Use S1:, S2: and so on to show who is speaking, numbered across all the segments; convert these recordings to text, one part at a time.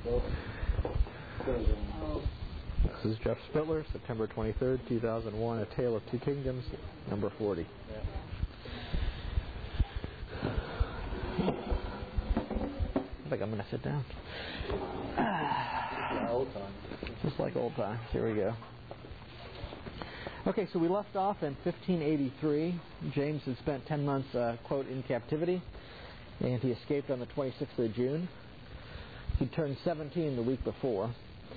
S1: This is Jeff Spittler, September 23rd, 2001, A Tale of Two Kingdoms, number 40. I think I'm going to sit down.
S2: Old times.
S1: Just like old times. Here we go. Okay, so we left off in 1583. James had spent 10 months, quote, in captivity, and he escaped on the 26th of June. He turned 17 the week before.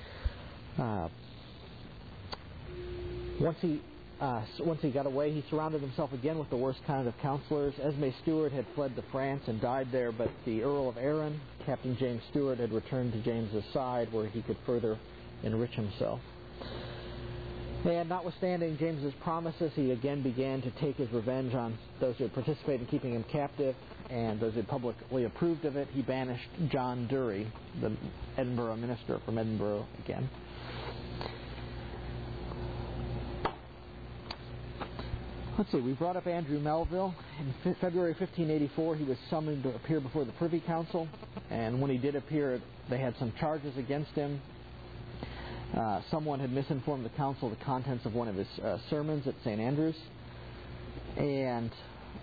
S1: Once he got away, he surrounded himself again with the worst kind of counselors. Esme Stuart had fled to France and died there, but the Earl of Arran, Captain James Stuart, had returned to James's side where he could further enrich himself. And notwithstanding James's promises, he again began to take his revenge on those who had participated in keeping him captive and those who had publicly approved of it. He banished John Dury, the Edinburgh minister, from Edinburgh again. Let's see, we brought up Andrew Melville. In February 1584, he was summoned to appear before the Privy Council, and when he did appear, they had some charges against him. Someone had misinformed the council the contents of one of his sermons at St. Andrews, and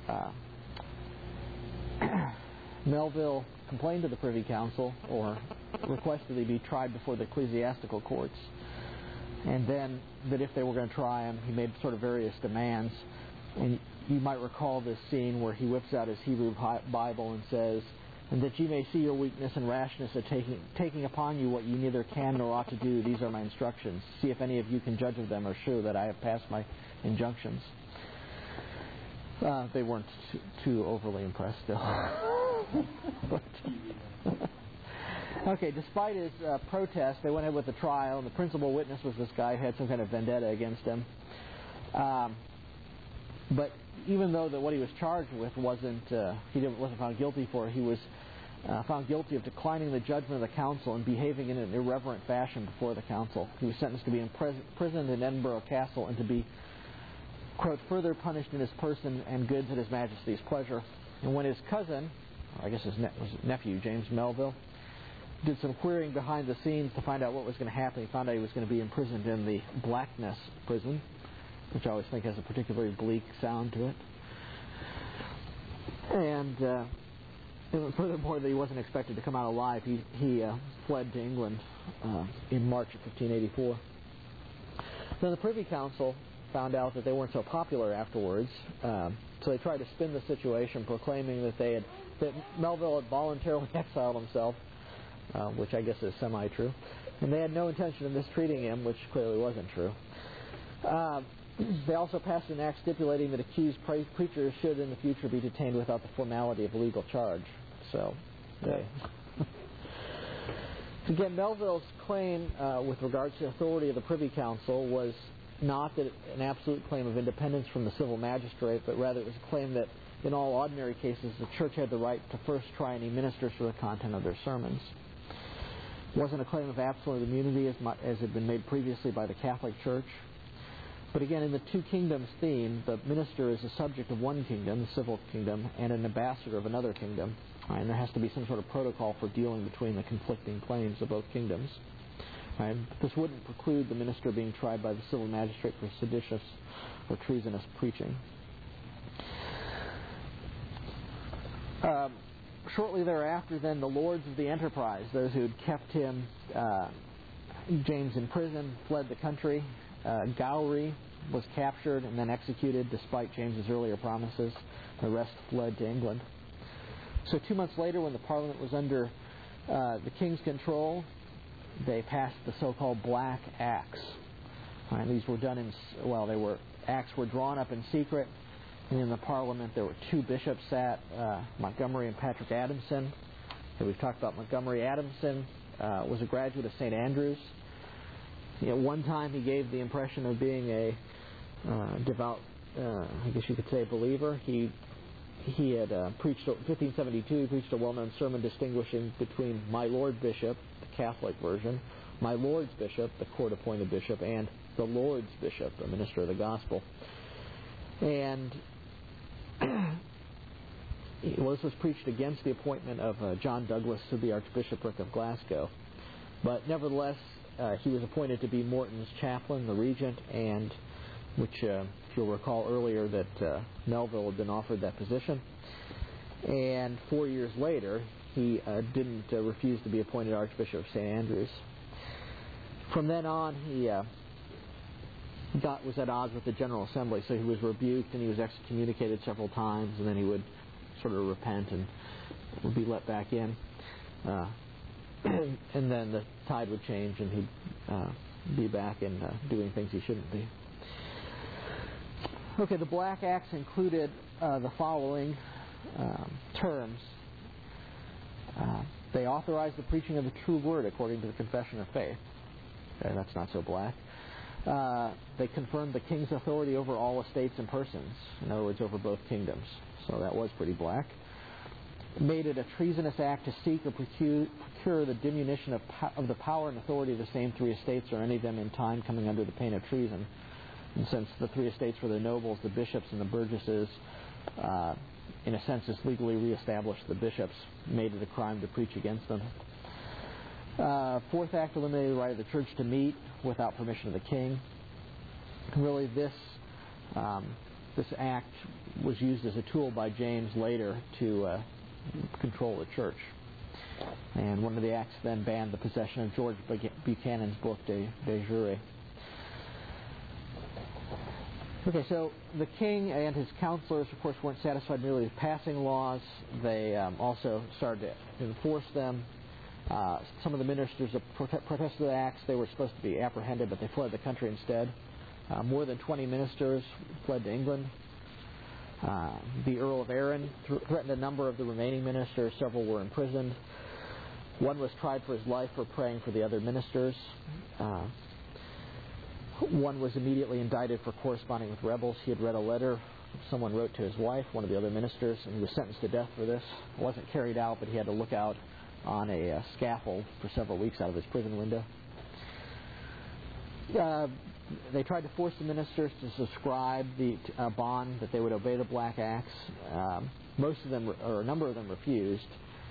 S1: Melville complained to the Privy Council, or requested he be tried before the ecclesiastical courts, and then that if they were going to try him, he made sort of various demands. And you might recall this scene where he whips out his Hebrew Bible and says, "And that you may see your weakness and rashness of taking upon you what you neither can nor ought to do, these are my instructions. See if any of you can judge of them or show that I have passed my injunctions." They weren't too overly impressed still. Okay, despite his protest, they went ahead with the trial, and the principal witness was this guy who had some kind of vendetta against him. But even though what he was charged with wasn't found guilty for, he was found guilty of declining the judgment of the council and behaving in an irreverent fashion before the council. He was sentenced to be imprisoned in Edinburgh Castle and to be, quote, further punished in his person and goods at His Majesty's pleasure. And when his cousin, or I guess his nephew, James Melville, did some querying behind the scenes to find out what was going to happen, he found out he was going to be imprisoned in the Blackness prison, which I always think has a particularly bleak sound to it. And furthermore, that he wasn't expected to come out alive. He fled to England in March of 1584. Then the Privy Council found out that they weren't so popular afterwards, so they tried to spin the situation, proclaiming that that Melville had voluntarily exiled himself, which I guess is semi-true, and they had no intention of mistreating him, which clearly wasn't true. They also passed an act stipulating that accused preachers should in the future be detained without the formality of legal charge. So, again, Melville's claim with regards to the authority of the Privy Council was not that an absolute claim of independence from the civil magistrate, but rather it was a claim that in all ordinary cases the church had the right to first try any ministers for the content of their sermons. It wasn't a claim of absolute immunity as had been made previously by the Catholic Church. But again, in the two kingdoms theme, the minister is a subject of one kingdom, the civil kingdom, and an ambassador of another kingdom. And there has to be some sort of protocol for dealing between the conflicting claims of both kingdoms. This wouldn't preclude the minister being tried by the civil magistrate for seditious or treasonous preaching. Shortly thereafter, then, the lords of the enterprise, those who had kept James in prison, fled the country. Gowrie was captured and then executed despite James's earlier promises. The rest fled to England. So 2 months later, when the Parliament was under the King's control, they passed the so-called Black Acts. These were done acts were drawn up in secret, and in the Parliament there were two bishops sat, Montgomery and Patrick Adamson. So we've talked about Montgomery. Adamson was a graduate of St. Andrews. One time he gave the impression of being a devout, I guess you could say, believer. He had preached, in 1572, he preached a well-known sermon distinguishing between my Lord Bishop, the Catholic version, my Lord's Bishop, the court-appointed bishop, and the Lord's Bishop, the minister of the gospel. And this was preached against the appointment of John Douglas to the Archbishopric of Glasgow. But nevertheless, he was appointed to be Morton's chaplain, the regent, and which, if you'll recall earlier, that Melville had been offered that position. And 4 years later, he didn't refuse to be appointed Archbishop of St. Andrews. From then on, he was at odds with the General Assembly, so he was rebuked and he was excommunicated several times, and then he would sort of repent and would be let back in. And then the tide would change and he'd be back in doing things he shouldn't be. Okay, the Black Acts included the following terms. They authorized the preaching of the true word according to the confession of faith. Okay, that's not so black. They confirmed the king's authority over all estates and persons. In other words, over both kingdoms. So that was pretty black. Made it a treasonous act to seek or procure the diminution of the power and authority of the same three estates or any of them in time coming under the pain of treason. And since the three estates were the nobles, the bishops, and the burgesses, in a sense, this legally reestablished the bishops, made it a crime to preach against them. Fourth act eliminated the right of the church to meet without permission of the king. Really, this act was used as a tool by James later to control the church. And one of the acts then banned the possession of George Buchanan's book, De Jure. Okay, so the king and his counselors, of course, weren't satisfied merely with passing laws. They also started to enforce them. Some of the ministers protested the acts. They were supposed to be apprehended, but they fled the country instead. More than 20 ministers fled to England. The Earl of Arran threatened a number of the remaining ministers. Several were imprisoned. One was tried for his life for praying for the other ministers. One was immediately indicted for corresponding with rebels. He had read a letter someone wrote to his wife, one of the other ministers, and he was sentenced to death for this. It wasn't carried out, but he had to look out on a scaffold for several weeks out of his prison window. They tried to force the ministers to subscribe the bond that they would obey the Black Acts. Most of them, or a number of them, refused.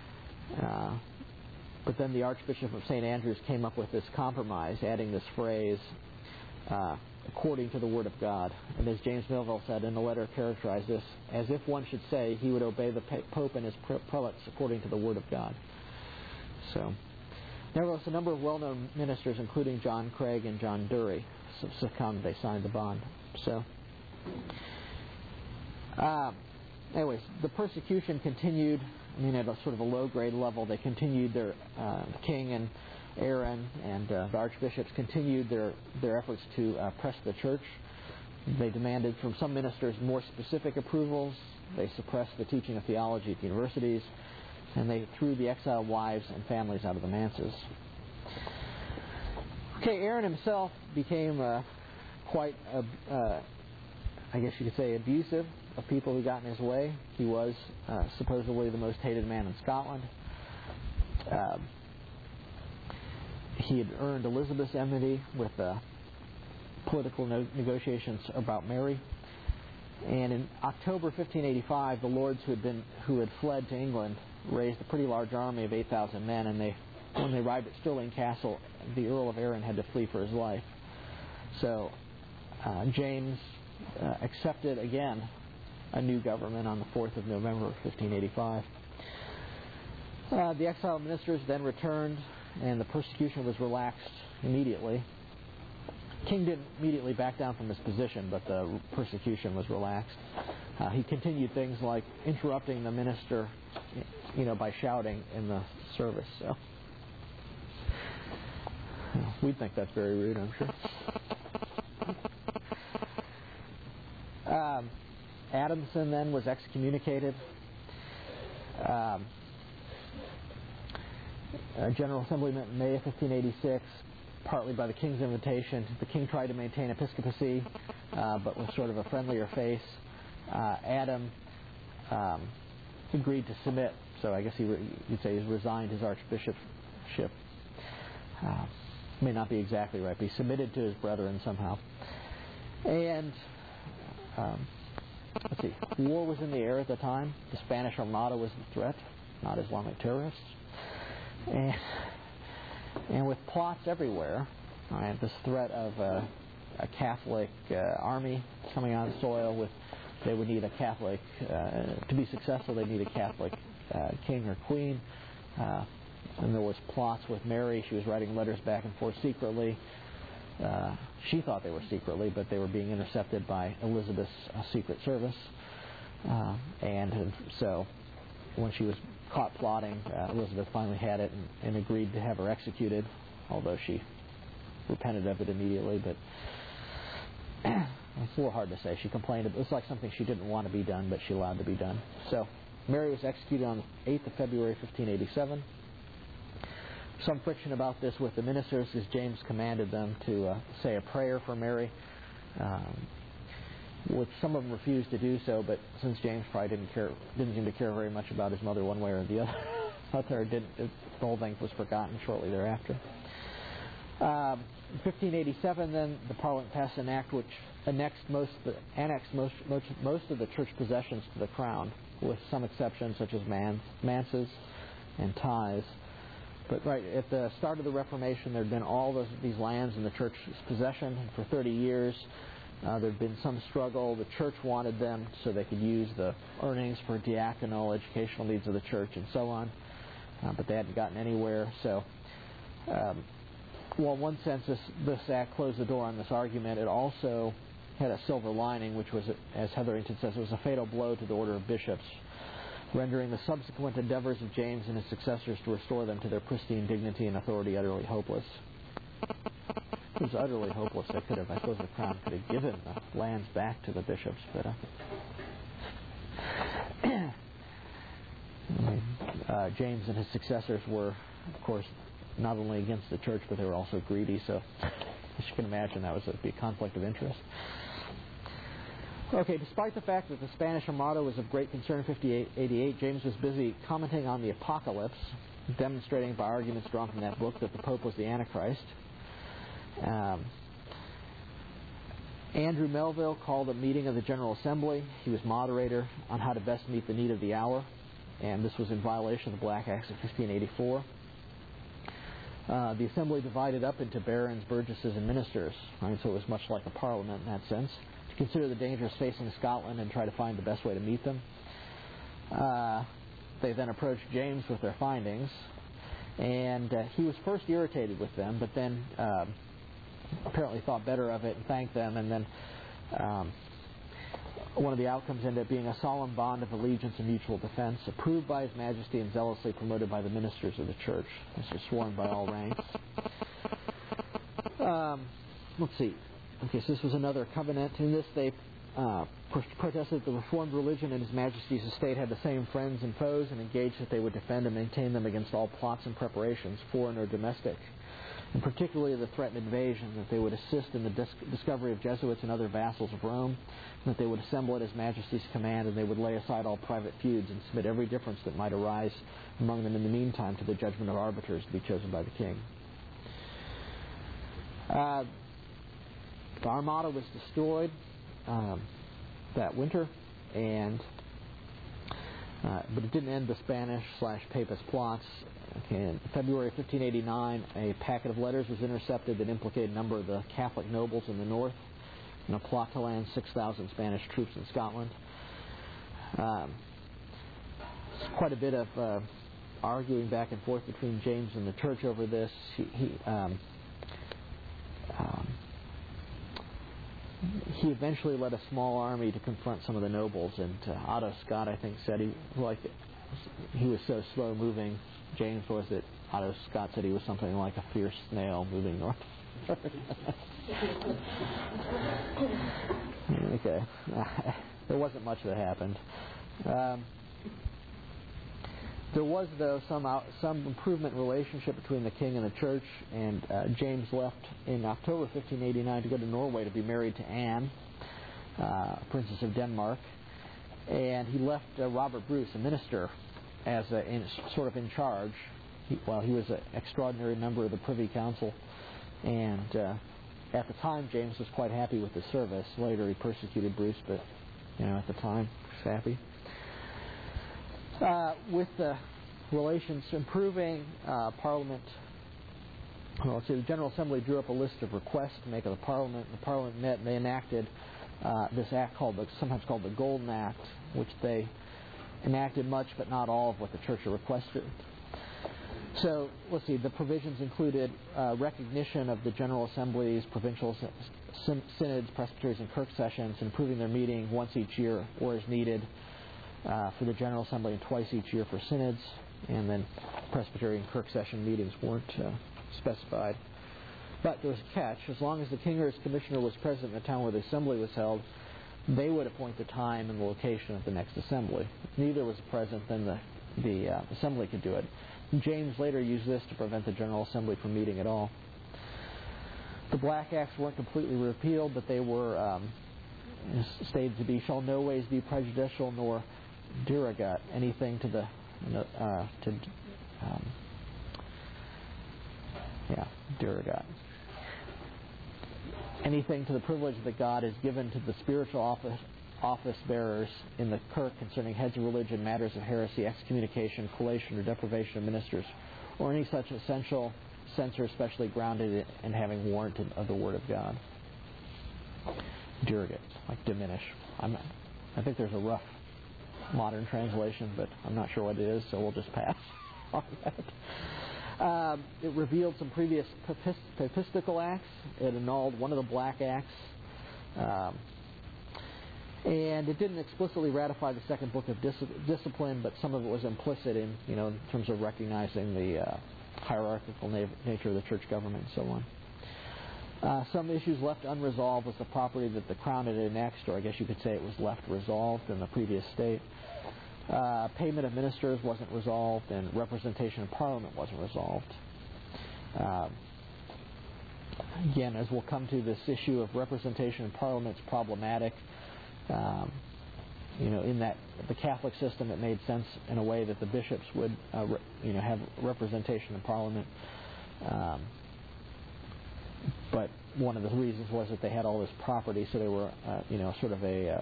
S1: But then the Archbishop of St. Andrews came up with this compromise, adding this phrase, according to the Word of God. And as James Melville said in a letter, characterized this as if one should say he would obey the Pope and his prelates according to the Word of God. So, nevertheless, a number of well-known ministers, including John Craig and John Dury, succumbed. They signed the bond. So, anyways, the persecution continued. I mean, at a sort of a low-grade level, they continued their the king and Arran and the archbishops continued their efforts to press the church. They demanded from some ministers more specific approvals. They suppressed the teaching of theology at the universities, and they threw the exiled wives and families out of the manses. Okay, Arran himself became quite, I guess you could say, abusive of people who got in his way. He was supposedly the most hated man in Scotland. He had earned Elizabeth's enmity with political negotiations about Mary. And in October 1585, the lords who had fled to England raised a pretty large army of 8,000 men, and when they arrived at Stirling Castle, the Earl of Arran had to flee for his life. So James accepted again a new government on the 4th of November 1585. The exiled ministers then returned, and the persecution was relaxed immediately. King didn't immediately back down from his position, but the persecution was relaxed. He continued things like interrupting the minister, by shouting in the service. So we'd think that's very rude, I'm sure. Adamson then was excommunicated. General Assembly met in May of 1586, partly by the king's invitation. The king tried to maintain episcopacy, but with sort of a friendlier face. Adam agreed to submit, so I guess you'd say he's resigned his archbishopship. May not be exactly right, but he submitted to his brethren somehow. And let's see, war was in the air at the time. The Spanish Armada was the threat, not Islamic terrorists. And with plots everywhere, this threat of a Catholic army coming on soil, they would need a Catholic, to be successful, they need a Catholic king or queen. And there was plots with Mary. She was writing letters back and forth secretly. She thought they were secretly, but they were being intercepted by Elizabeth's secret service. And so when she was caught plotting, Elizabeth finally had it and agreed to have her executed, although she repented of it immediately. But it's a little hard to say. She complained. It was like something she didn't want to be done, but she allowed to be done. So Mary was executed on the 8th of February, 1587. Some friction about this with the ministers, because James commanded them to say a prayer for Mary, which some of them refused to do so. But since James probably didn't seem to care very much about his mother one way or the other, the whole thing was forgotten shortly thereafter. In 1587, then the Parliament passed an act which annexed most of the church possessions to the crown, with some exceptions such as manses and tithes. But right at the start of the Reformation, there had been all these lands in the church's possession for 30 years. There had been some struggle. The church wanted them so they could use the earnings for diaconal, educational needs of the church, and so on. But they hadn't gotten anywhere. So, well, in one sense, this act closed the door on this argument. It also had a silver lining, which was, as Hetherington says, it was a fatal blow to the order of bishops, rendering the subsequent endeavors of James and his successors to restore them to their pristine dignity and authority utterly hopeless. It was utterly hopeless. I suppose the crown could have given the lands back to the bishops, but James and his successors were, of course, not only against the church, but they were also greedy, so as you can imagine, that would be a conflict of interest. Okay, despite the fact that the Spanish Armada was of great concern in 1588, James was busy commenting on the Apocalypse, demonstrating by arguments drawn from that book that the Pope was the Antichrist. Andrew Melville called a meeting of the General Assembly. He was moderator on how to best meet the need of the hour, and this was in violation of the Black Acts of 1584. The Assembly divided up into barons, burgesses, and ministers, right? So it was much like a parliament in that sense, to consider the dangers facing Scotland and try to find the best way to meet them. They then approached James with their findings, and he was first irritated with them, but then apparently thought better of it and thanked them, and then one of the outcomes ended up being a solemn bond of allegiance and mutual defense, approved by His Majesty and zealously promoted by the ministers of the church. This was sworn by all ranks. Let's see. Okay, so this was another covenant. In this, they protested that the Reformed religion and His Majesty's estate had the same friends and foes, and engaged that they would defend and maintain them against all plots and preparations, foreign or domestic, and particularly the threatened invasion, that they would assist in the discovery of Jesuits and other vassals of Rome, and that they would assemble at His Majesty's command, and they would lay aside all private feuds and submit every difference that might arise among them in the meantime to the judgment of arbiters to be chosen by the King. The Armada was destroyed that winter, and but it didn't end the Spanish/Papist plots. Okay, in February 1589, a packet of letters was intercepted that implicated a number of the Catholic nobles in the north in a plot to land 6,000 Spanish troops in Scotland. Quite a bit of arguing back and forth between James and the church over this. He eventually led a small army to confront some of the nobles, and Otto Scott, I think, said he was so slow moving. James was that Otto Scott said he was something like a fierce snail moving north. Okay, there wasn't much that happened. There was, though, some improvement in relationship between the king and the church, and James left in October 1589 to go to Norway to be married to Anne, Princess of Denmark, and he left Robert Bruce, a minister, as sort of in charge. He was an extraordinary member of the Privy Council, and at the time James was quite happy with the service. Later he persecuted Bruce, but at the time he was happy. With the relations improving, Parliament Well, see, the General Assembly drew up a list of requests to make of the Parliament. The Parliament met and they enacted this act sometimes called the Golden Act, which they enacted much but not all of what the Church had requested. So, let's see, the provisions included recognition of the General Assembly's provincial synods, presbyteries, and kirk sessions, improving their meeting once each year or as needed for the General Assembly and twice each year for synods, and then presbytery and kirk session meetings weren't specified. But there was a catch. As long as the king or his commissioner was present in the town where the assembly was held, they would appoint the time and the location of the next assembly. If neither was present, then the assembly could do it. James later used this to prevent the General Assembly from meeting at all. The Black Acts weren't completely repealed, but they were stated to be, shall no ways be prejudicial nor derogat anything to the derogat anything to the privilege that God has given to the spiritual office bearers in the kirk concerning heads of religion, matters of heresy, excommunication, collation, or deprivation of ministers, or any such essential censor especially grounded in having warrant of the Word of God. Derogate, like diminish. I think there's a rough modern translation, but I'm not sure what it is, so we'll just pass on that. It revealed some previous papistical acts. It annulled one of the Black Acts. And it didn't explicitly ratify the second book of discipline, but some of it was implicit in terms of recognizing the hierarchical nature of the church government and so on. Some issues left unresolved was the property that the crown had annexed, or I guess you could say it was left resolved in the previous state. Payment of ministers wasn't resolved, and representation in Parliament wasn't resolved. Again, as we'll come to, this issue of representation in Parliament is problematic. In that the Catholic system, it made sense in a way that the bishops would, have representation in Parliament. But one of the reasons was that they had all this property, so they were, sort of a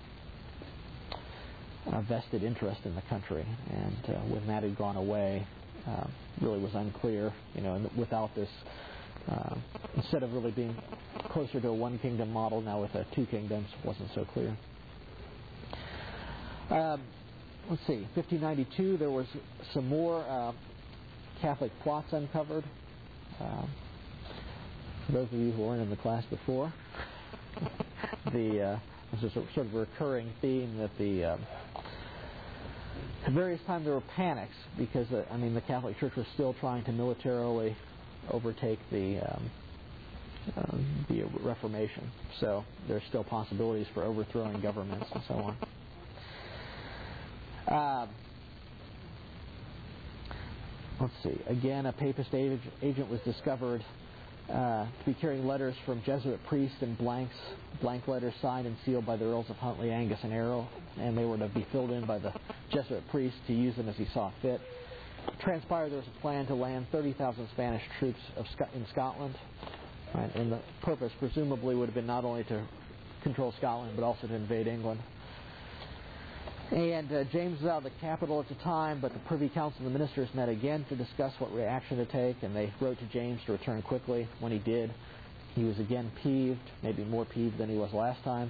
S1: vested interest in the country. And when that had gone away, really was unclear. And without this, instead of really being closer to a one kingdom model, now with two kingdoms, wasn't so clear. Let's see, 1592, there was some more Catholic plots uncovered. For those of you who weren't in the class before, this is a sort of a recurring theme that at various times there were panics because, the Catholic Church was still trying to militarily overtake the Reformation. So there's still possibilities for overthrowing governments and so on. Let's see. Again, a papist agent was discovered to be carrying letters from Jesuit priests in blank letters signed and sealed by the Earls of Huntly, Angus, and Arrow, and they were to be filled in by the Jesuit priest to use them as he saw fit. It transpired there was a plan to land 30,000 Spanish troops in Scotland, right? And the purpose presumably would have been not only to control Scotland but also to invade England. And James was out of the capital at the time, but the Privy Council and the ministers met again to discuss what reaction to take, and they wrote to James to return quickly. When he did, he was again peeved, maybe more peeved than he was last time.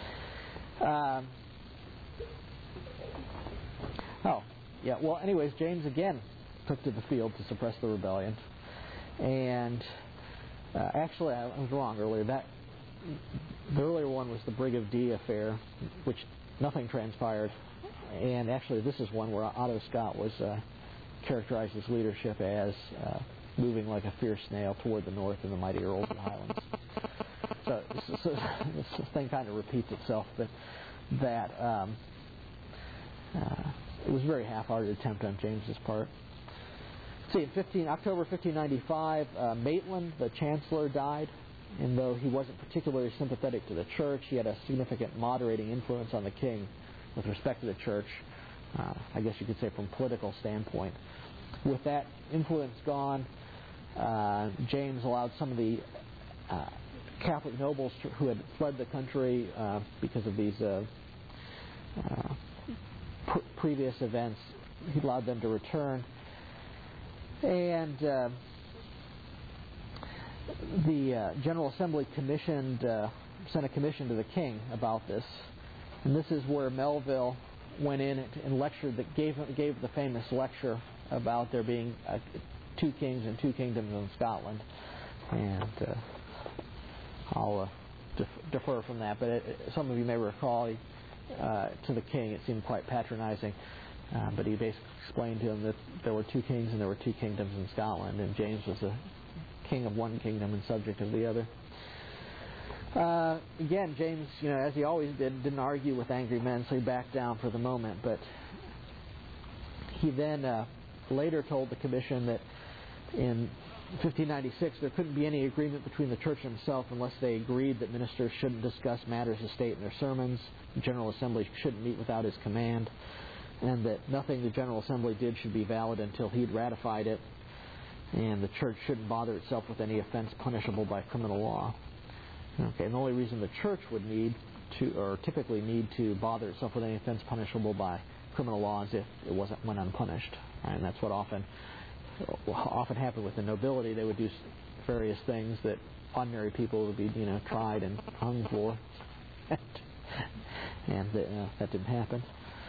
S1: Anyways, James again took to the field to suppress the rebellion. And actually, I was wrong earlier. The earlier one was the Brig of Dee affair, which nothing transpired. And actually, this is one where Otto Scott was characterized his leadership as moving like a fierce snail toward the north in the mighty Earls of the Highlands. So this thing kind of repeats itself, but that it was a very half-hearted attempt on James's part. See, in October 1595, Maitland, the Chancellor, died. And though he wasn't particularly sympathetic to the church, he had a significant moderating influence on the king with respect to the church, I guess you could say from a political standpoint. With that influence gone, James allowed some of the Catholic nobles who had fled the country because of these previous events, he allowed them to return. And the General Assembly sent a commission to the king about this, and this is where Melville went in and lectured, gave the famous lecture about there being 2 kings and 2 kingdoms in Scotland, and I'll defer from that. But some of you may recall, to the king it seemed quite patronizing, but he basically explained to him that there were 2 kings and there were 2 kingdoms in Scotland, and James was the king of one kingdom and subject of the other. Again, James, as he always did, didn't argue with angry men, so he backed down for the moment. But he then later told the commission that in 1596 there couldn't be any agreement between the church and himself unless they agreed that ministers shouldn't discuss matters of state in their sermons, the General Assembly shouldn't meet without his command, and that nothing the General Assembly did should be valid until he'd ratified it, and the church shouldn't bother itself with any offense punishable by criminal law. Okay, and the only reason the church would typically need to bother itself with any offense punishable by criminal law is if it went unpunished. Right? And that's what often happened with the nobility. They would do various things that ordinary people would be, tried and hung for, and that didn't happen.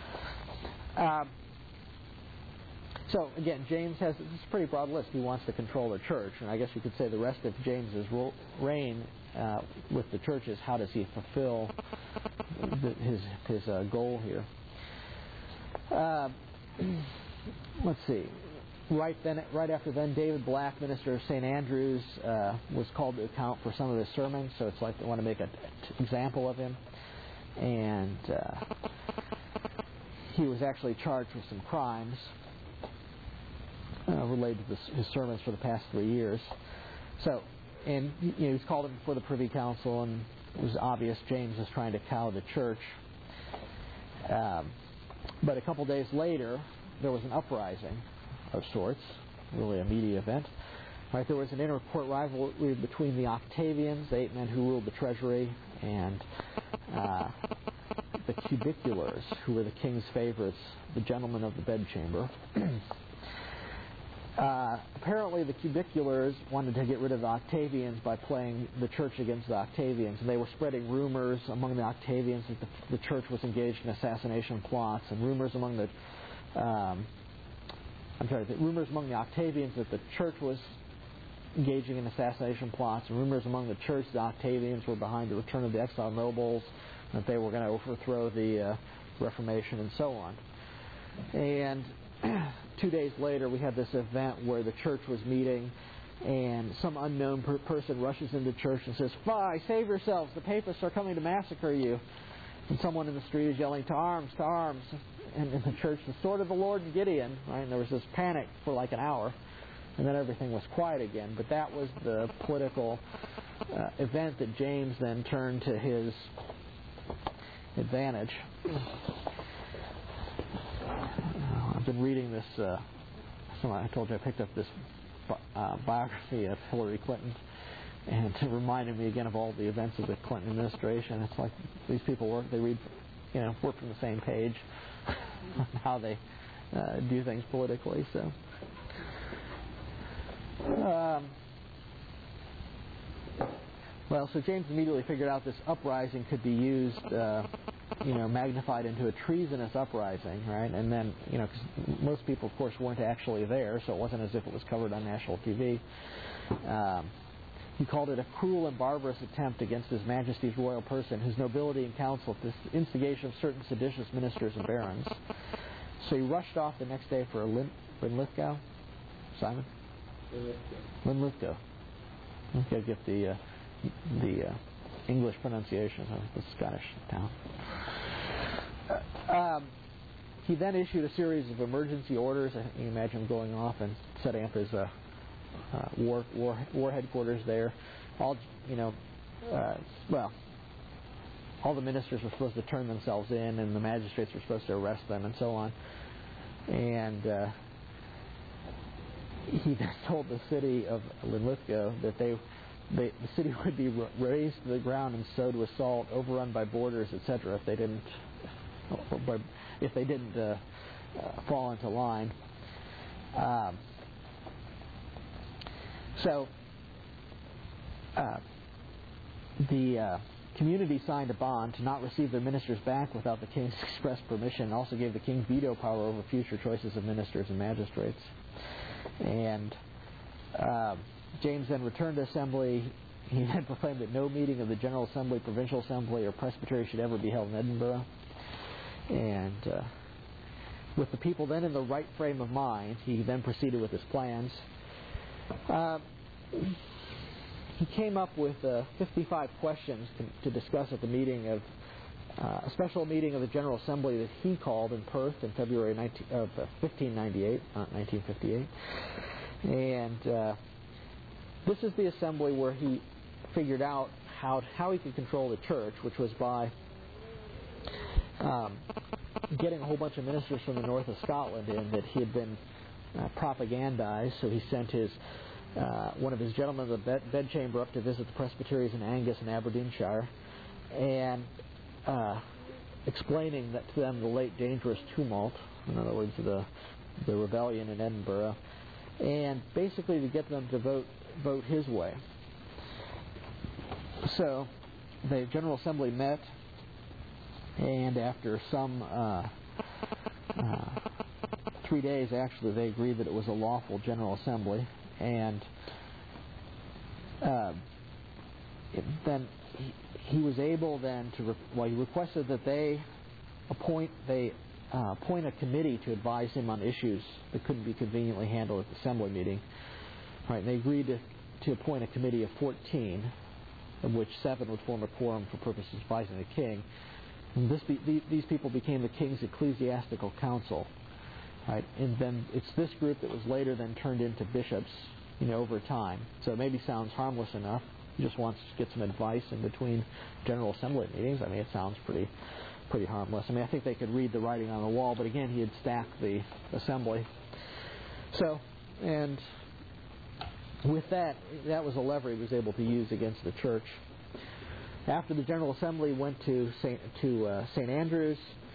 S1: So again, James has this pretty broad list. He wants to control the church, and I guess you could say the rest of James's reign with the church is how does he fulfill his goal here. Let's see. Right after then, David Black, minister of St. Andrews, was called to account for some of his sermons. So it's like they want to make an example of him, and he was actually charged with some crimes related to his sermons for the past 3 years. So, and he's called him before the Privy Council, and it was obvious James was trying to cow the church. But a couple days later, there was an uprising of sorts, really a media event. Right, there was an inter-court rivalry between the Octavians, the 8 men who ruled the treasury, and the Cubiculars, who were the king's favorites, the gentlemen of the bedchamber. Apparently the Cubiculars wanted to get rid of the Octavians by playing the church against the Octavians, and they were spreading rumors among the Octavians that the church was engaged in assassination plots, and rumors among the rumors among the Octavians that the church was engaging in assassination plots, and rumors among the church the Octavians were behind the return of the exiled nobles, that they were going to overthrow the Reformation, and so on. And 2 days later, we had this event where the church was meeting, and some unknown person rushes into church and says, "Fie, save yourselves, the papists are coming to massacre you." And someone in the street is yelling, "To arms, to arms." And in the church, "The sword of the Lord and Gideon." Right? And there was this panic for like an hour, and then everything was quiet again. But that was the political event that James then turned to his advantage. I've been reading this. I told you I picked up this biography of Hillary Clinton, and it reminded me again of all the events of the Clinton administration. It's like these people work from the same page on how they do things politically. So, so James immediately figured out this uprising could be used, magnified into a treasonous uprising, right? And then, because most people, of course, weren't actually there, so it wasn't as if it was covered on national TV. He called it a cruel and barbarous attempt against His Majesty's royal person, his nobility and council, at the instigation of certain seditious ministers and barons. So he rushed off the next day for Linlithgow. Simon? Linlithgow. Okay, get the English pronunciation of the Scottish town. He then issued a series of emergency orders. I think you imagine him going off and setting up his war headquarters there. All the ministers were supposed to turn themselves in, and the magistrates were supposed to arrest them, and so on. And he then told the city of Linlithgow that the city would be razed to the ground and sowed with salt, overrun by boarders, etc., if they didn't fall into line. So the community signed a bond to not receive their ministers back without the king's express permission, and also gave the king veto power over future choices of ministers and magistrates. And James then returned to assembly. He then proclaimed that no meeting of the General Assembly, Provincial Assembly, or Presbytery should ever be held in Edinburgh. And with the people then in the right frame of mind, he then proceeded with his plans. He came up with 55 questions to discuss at the meeting of a special meeting of the General Assembly that he called in Perth in February 1598, not 1958. And this is the assembly where he figured out how he could control the church, which was by getting a whole bunch of ministers from the north of Scotland in that he had been propagandized. So he sent one of his gentlemen of the bedchamber up to visit the presbyteries in Angus and Aberdeenshire, and explaining that to them the late dangerous tumult, in other words, the rebellion in Edinburgh, and basically to get them to vote his way. So the General Assembly met, and after some 3 days, actually, they agreed that it was a lawful General Assembly, and then he was able then to he requested that they appoint a committee to advise him on issues that couldn't be conveniently handled at the assembly meeting. Right, and they agreed to appoint a committee of 14, of which 7 would form a quorum for purposes of advising the king. And these people became the king's ecclesiastical council. Right, and then it's this group that was later then turned into bishops, over time. So it maybe sounds harmless enough. He just wants to get some advice in between General Assembly meetings. I mean, it sounds pretty harmless. I mean, I think they could read the writing on the wall, but again, he had stacked the assembly. So, and with that was a lever he was able to use against the church. After the General Assembly went to St. Andrews,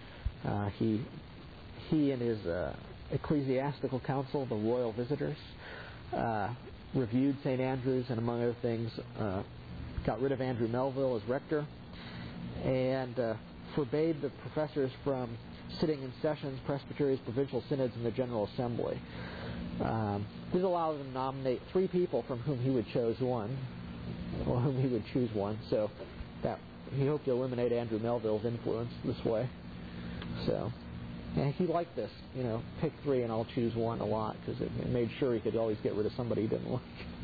S1: he and his ecclesiastical council, the royal visitors, reviewed St. Andrews, and among other things, got rid of Andrew Melville as rector, and forbade the professors from sitting in sessions, presbyteries, provincial synods, and the General Assembly. This allowed them to nominate 3 people from whom he would choose one. So that he hoped to eliminate Andrew Melville's influence this way. So, and he liked this, pick 3 and I'll choose one a lot, because it made sure he could always get rid of somebody he didn't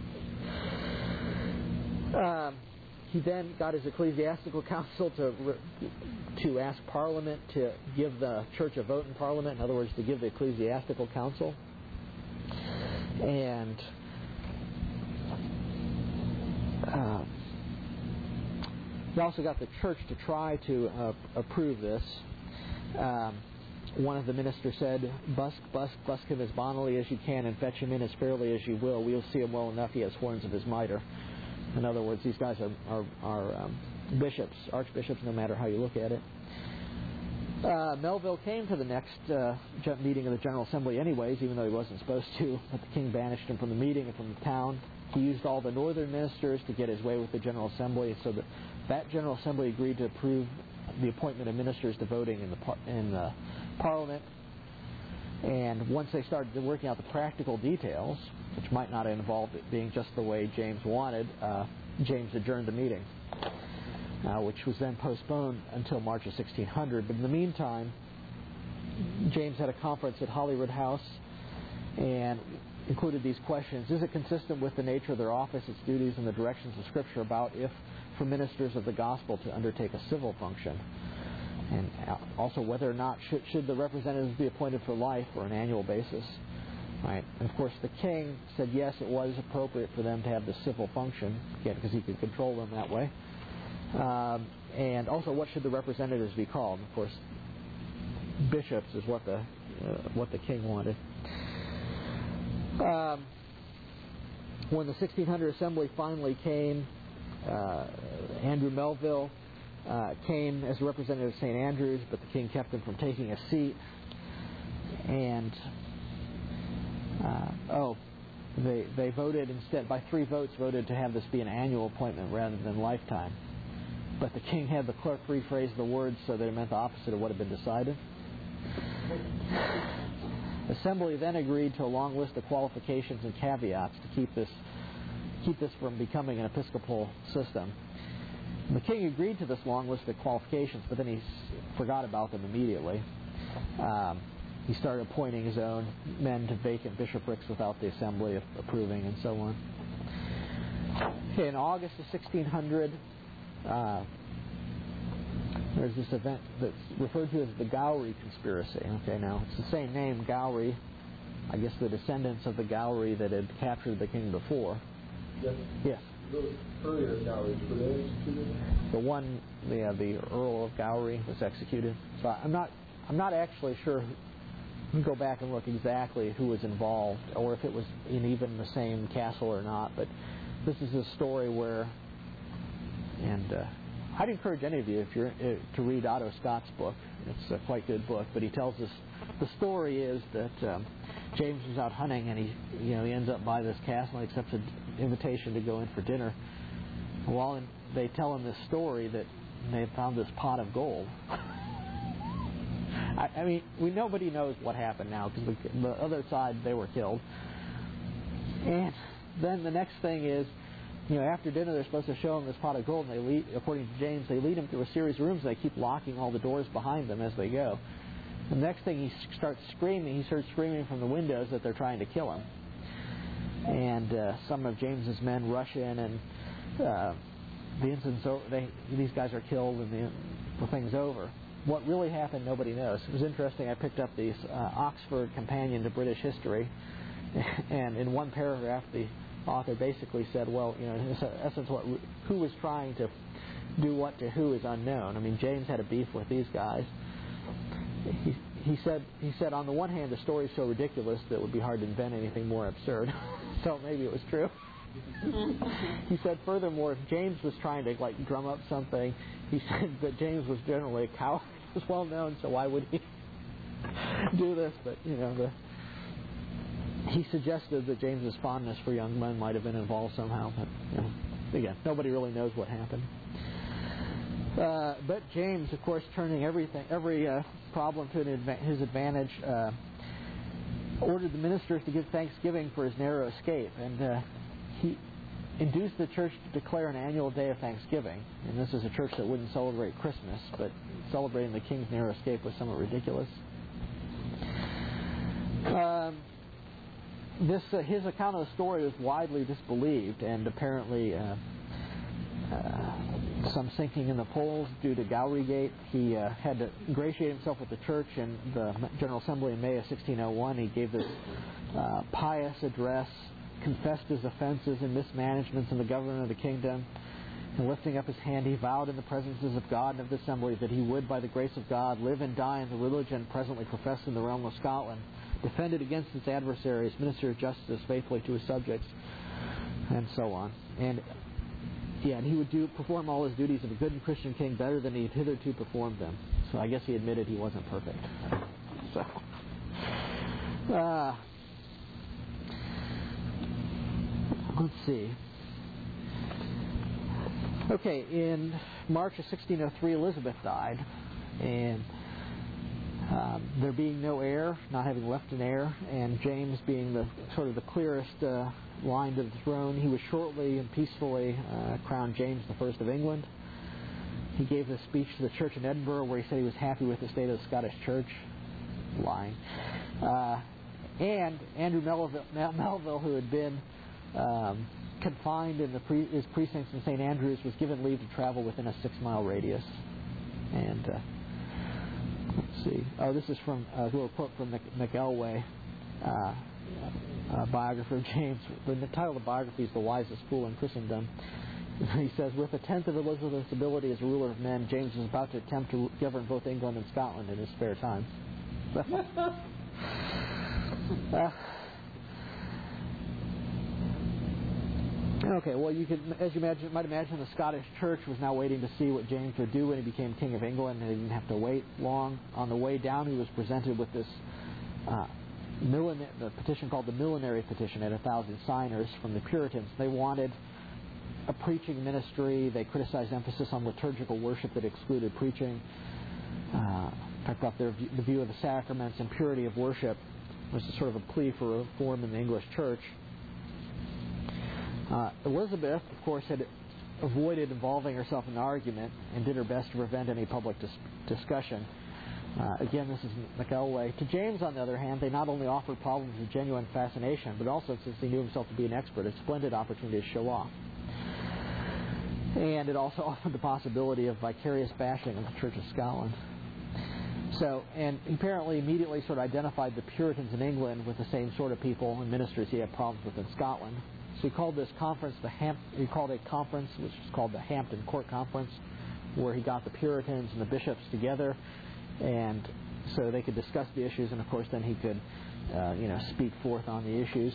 S1: like. He then got his ecclesiastical council to ask Parliament to give the church a vote in Parliament. In other words, to give the ecclesiastical council. And he also got the church to try to approve this. One of the ministers said, busk him as bonnily as you can and fetch him in as fairly as you will. We'll see him well enough he has horns of his mitre. In other words, these guys are bishops, archbishops, no matter how you look at it. Melville came to the next meeting of the General Assembly anyways, even though he wasn't supposed to. But the king banished him from the meeting and from the town. He used all the northern ministers to get his way with the General Assembly, so that General Assembly agreed to approve the appointment of ministers to voting in the Parliament. And once they started working out the practical details, which might not have involved it being just the way James wanted, James adjourned the meeting, which was then postponed until March of 1600. But in the meantime, James had a conference at Holyrood House and included these questions. Is it consistent with the nature of their office, its duties, and the directions of Scripture about if for ministers of the gospel to undertake a civil function? And also whether or not should the representatives be appointed for life or an annual basis. Right. And of course the king said yes, it was appropriate for them to have the civil function, again, because he could control them that way. And also, what should the representatives be called? Of course, bishops is what the king wanted. When the 1600 assembly finally came, Andrew Melville came as a representative of St. Andrews, but the king kept him from taking a seat. And they voted instead, by 3 votes, voted to have this be an annual appointment rather than lifetime. But the king had the clerk rephrase the words so that it meant the opposite of what had been decided. Assembly then agreed to a long list of qualifications and caveats to keep this from becoming an episcopal system. The king agreed to this long list of qualifications, but then he forgot about them immediately. He started appointing his own men to vacant bishoprics without the assembly approving, and so on. Okay, in August of 1600, there's this event that's referred to as the Gowrie Conspiracy. Okay, now it's the same name, Gowrie. I guess the descendants of the Gowrie that had captured the king before. Yes.
S2: Those earlier Gowries, were they executed?
S1: The Earl of Gowrie was executed. So I'm not actually sure. You can go back and look exactly who was involved, or if it was in even the same castle or not. But this is a story where, and I'd encourage any of you, if you're to read Otto Scott's book. It's a quite good book. But he tells us the story is that James was out hunting, and he ends up by this castle and accepts an invitation to go in for dinner. Well, they tell him this story that they found this pot of gold. I mean, nobody knows what happened now, because the other side, they were killed. And then the next thing is, after dinner they're supposed to show him this pot of gold, and they lead, according to James, they lead him through a series of rooms, and they keep locking all the doors behind them as they go. The next thing he starts screaming from the windows that they're trying to kill him. And some of James's men rush in, and the incident's over. These guys are killed, and the thing's over. What really happened, nobody knows. It was interesting. I picked up the Oxford Companion to British History, and in one paragraph, the author basically said, well, in essence, who was trying to do what to who is unknown. I mean, James had a beef with these guys. He said, on the one hand, the story is so ridiculous that it would be hard to invent anything more absurd. So maybe it was true. He said, furthermore, if James was trying to drum up something, he said that James was generally a coward. It was well known, so why would he do this? But he suggested that James's fondness for young men might have been involved somehow. But again, nobody really knows what happened. But James, of course, turning every problem to his advantage, ordered the ministers to give thanksgiving for his narrow escape, and he induced the church to declare an annual day of thanksgiving. And this is a church that wouldn't celebrate Christmas, but celebrating the king's narrow escape was somewhat ridiculous. His account of the story was widely disbelieved, and apparently some sinking in the polls due to Gowriegate. He had to ingratiate himself with the church in the General Assembly in May of 1601. He gave this pious address, confessed his offenses and mismanagements in the government of the kingdom, and lifting up his hand, he vowed in the presences of God and of the assembly that he would, by the grace of God, live and die in the religion presently professed in the realm of Scotland, defended against its adversaries, minister of justice faithfully to his subjects, and so on. And he would perform all his duties of a good and Christian king better than he had hitherto performed them. So I guess he admitted he wasn't perfect. So, let's see. Okay, in March of 1603, Elizabeth died, and there being no heir, not having left an heir, and James being the clearest line to the throne, he was shortly and peacefully crowned James I of England. He gave this speech to the church in Edinburgh where he said he was happy with the state of the Scottish church. Lying. And Andrew Melville, who had been confined in his precincts in St. Andrews, was given leave to travel within a 6-mile radius. And let's see. Oh, this is from a little quote from McElway, biographer of James. The title of the biography is "The Wisest Fool in Christendom." He says, with a tenth of Elizabeth's ability as a ruler of men, James was about to attempt to govern both England and Scotland in his spare time. Okay, well, you could, as you might imagine, the Scottish Church was now waiting to see what James would do when he became King of England, and he didn't have to wait long. On the way down, he was presented with this the petition called the Millenary Petition had 1,000 signers from the Puritans. They wanted a preaching ministry. They criticized emphasis on liturgical worship that excluded preaching. Talked about the view of the sacraments and purity of worship was sort of a plea for reform in the English church. Elizabeth, of course, had avoided involving herself in the argument and did her best to prevent any public discussion. Again, this is McElway. To James, on the other hand, they not only offered problems of genuine fascination, but also, since he knew himself to be an expert, a splendid opportunity to show off. And it also offered the possibility of vicarious bashing of the Church of Scotland. So, and apparently immediately sort of identified the Puritans in England with the same sort of people and ministers he had problems with in Scotland. So he called this conference he called a conference which is called the Hampton Court Conference, where he got the Puritans and the bishops together, and so they could discuss the issues, and of course then he could, speak forth on the issues.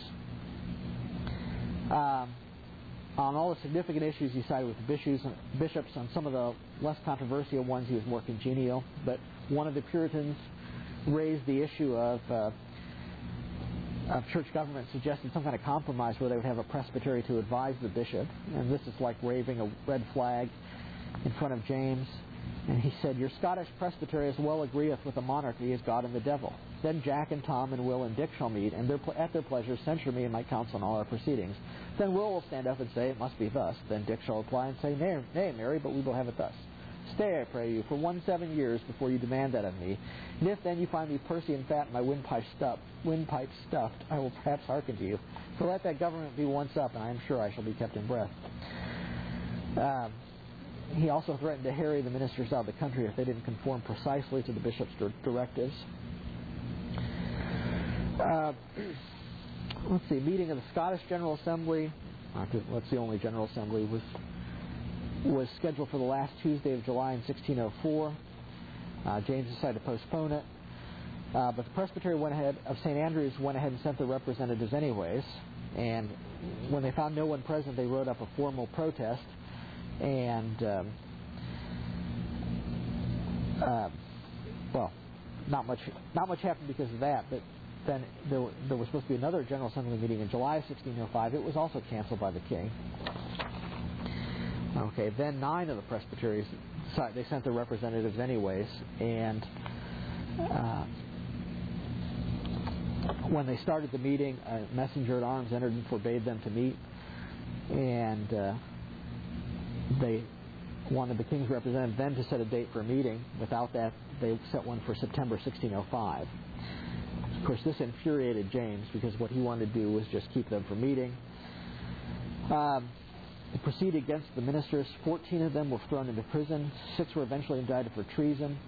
S1: On all the significant issues, he sided with the bishops. On some of the less controversial ones, he was more congenial. But one of the Puritans raised the issue of church government, suggested some kind of compromise where they would have a presbytery to advise the bishop. And this is like waving a red flag in front of James. And he said, "Your Scottish presbytery as well agreeth with the monarchy as God and the devil. Then Jack and Tom and Will and Dick shall meet, and at their pleasure censure me and my counsel in all our proceedings. Then Will will stand up and say, it must be thus. Then Dick shall reply and say, Nay, Mary, but we will have it thus. Stay, I pray you, for 7 years before you demand that of me. And if then you find me pursy and fat and my windpipe stuffed, I will perhaps hearken to you. For let that government be once up, and I am sure I shall be kept in breath." He also threatened to harry the ministers out of the country if they didn't conform precisely to the bishop's directives. Let's see, meeting of the Scottish General Assembly, that's the only General Assembly, was scheduled for the last Tuesday of July in 1604. James decided to postpone it. But the Presbytery of St. Andrews went ahead and sent their representatives anyways. And when they found no one present, they wrote up a formal protest. And, not much happened because of that, but then there was supposed to be another General Assembly meeting in July of 1605. It was also canceled by the king. Okay, then 9 of the presbyteries, they sent their representatives anyways, and when they started the meeting, a messenger at arms entered and forbade them to meet, and they wanted the king's representative then to set a date for a meeting. Without that, they set one for September 1605. Of course, this infuriated James because what he wanted to do was just keep them from meeting. They proceeded against the ministers. 14 of them were thrown into prison. 6 were eventually indicted for treason.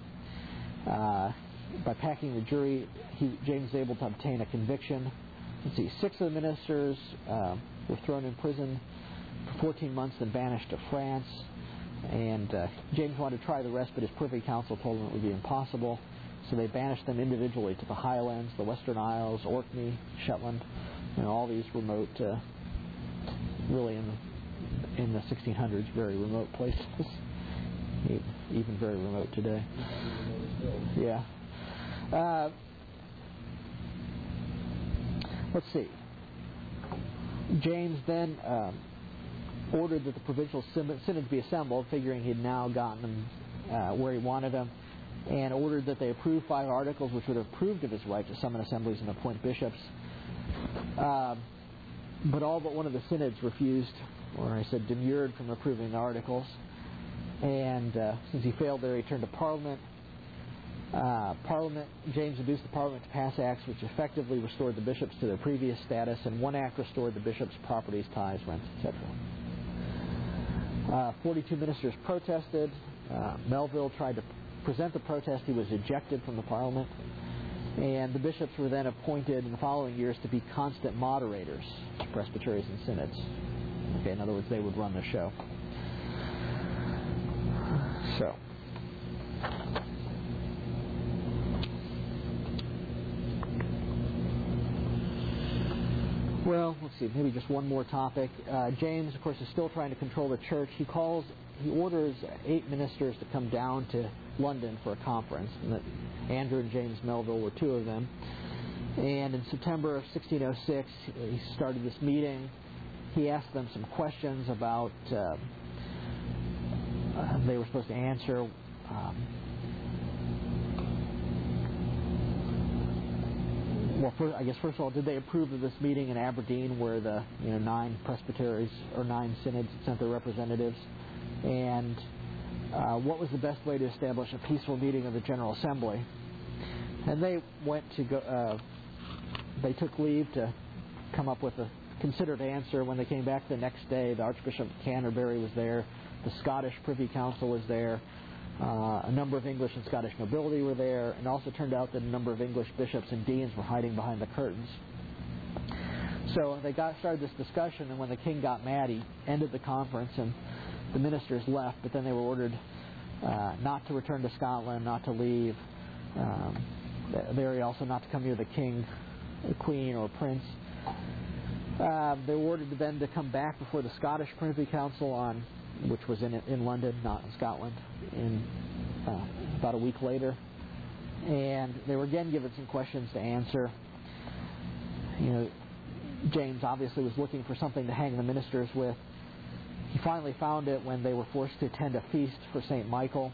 S1: By packing the jury, James was able to obtain a conviction. 6 of the ministers were thrown in prison for 14 months and banished to France. And James wanted to try the rest, but his Privy Council told him it would be impossible. So they banished them individually to the Highlands, the Western Isles, Orkney, Shetland, all these remote, really in the 1600s, very remote places, even very remote today. Yeah. Let's see. James then ordered that the provincial synod be assembled, figuring he'd now gotten them where he wanted them, and ordered that they approve 5 articles which would have approved of his right to summon assemblies and appoint bishops. But all but one of the synods refused, or I said demurred from approving the articles. And since he failed there, he turned to Parliament. James induced the Parliament to pass acts which effectively restored the bishops to their previous status, and one act restored the bishops' properties, tithes, rents, etc. 42 ministers protested. Melville tried to present the protest. He was ejected from the Parliament. And the bishops were then appointed in the following years to be constant moderators to presbyteries and synods. Okay, in other words, they would run the show. So, well, let's see, maybe just one more topic. James, of course, is still trying to control the church. He orders 8 ministers to come down to London for a conference. And Andrew and James Melville were 2 of them. And in September of 1606, he started this meeting. He asked them some questions about they were supposed to answer. First of all, did they approve of this meeting in Aberdeen where the 9 presbyteries or 9 synods sent their representatives? And what was the best way to establish a peaceful meeting of the General Assembly? And they went to go. They took leave to come up with a considered answer. When they came back the next day, the Archbishop of Canterbury was there. The Scottish Privy Council was there. A number of English and Scottish nobility were there, and also turned out that a number of English bishops and deans were hiding behind the curtains. So they started this discussion, and when the king got mad, he ended the conference, and the ministers left, but then they were ordered not to return to Scotland, not to leave. They were also not to come near the king, the queen, or prince. They were ordered then to come back before the Scottish Privy Council which was in London, not in Scotland, about a week later. And they were again given some questions to answer. James obviously was looking for something to hang the ministers with. He finally found it when they were forced to attend a feast for St. Michael.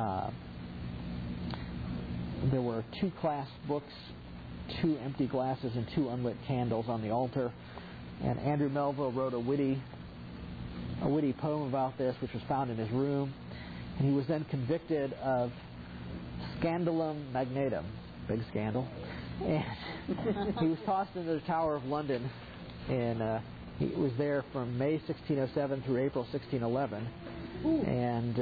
S1: There were 2 clasped books, 2 empty glasses, and 2 unlit candles on the altar. And Andrew Melville wrote a witty poem about this, which was found in his room. And he was then convicted of scandalum magnatum, big scandal. And he was tossed into the Tower of London, and he was there from May 1607 through April 1611. And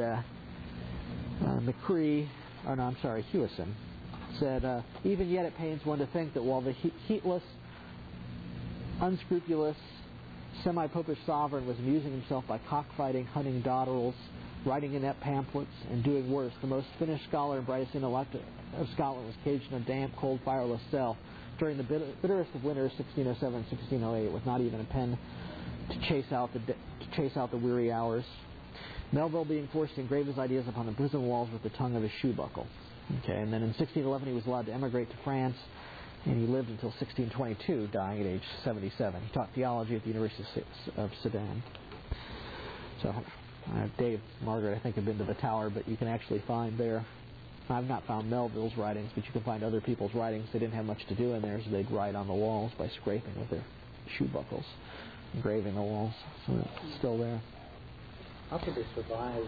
S1: Hewison said, even yet it pains one to think that while the heatless, unscrupulous, semi-popish sovereign was amusing himself by cockfighting, hunting dotterels, writing inept pamphlets, and doing worse, the most finished scholar and brightest intellect of Scotland was caged in a damp, cold, fireless cell during the bitterest of winters, 1607-1608, with not even a pen to chase out the weary hours. Melville being forced to engrave his ideas upon the prison walls with the tongue of his shoe buckle. Okay, and then in 1611 he was allowed to emigrate to France, and he lived until 1622, dying at age 77. He taught theology at the University of Sedan. So Dave, Margaret, I think, have been to the Tower, but you can actually find there. I've not found Melville's writings, but you can find other people's writings. They didn't have much to do in there, so they'd write on the walls by scraping with their shoe buckles, engraving the walls. So it's still there.
S3: How could they survive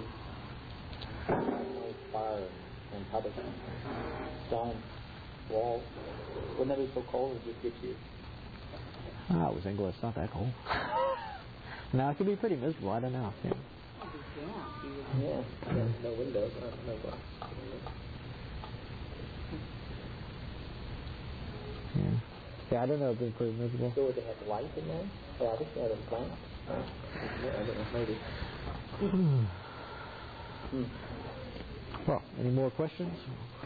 S3: fire and public stone walls? Wouldn't that be so cold it just gets you?
S1: It was England. It's not that cold. No, it could be pretty miserable. I don't know. Yeah.
S3: Yeah. No windows. No glass.
S1: Yeah, I don't know. It'd be pretty miserable.
S3: So would they have light in there? Yeah, I think they had a plant. Yeah, I don't know. Maybe.
S1: Well, any more questions?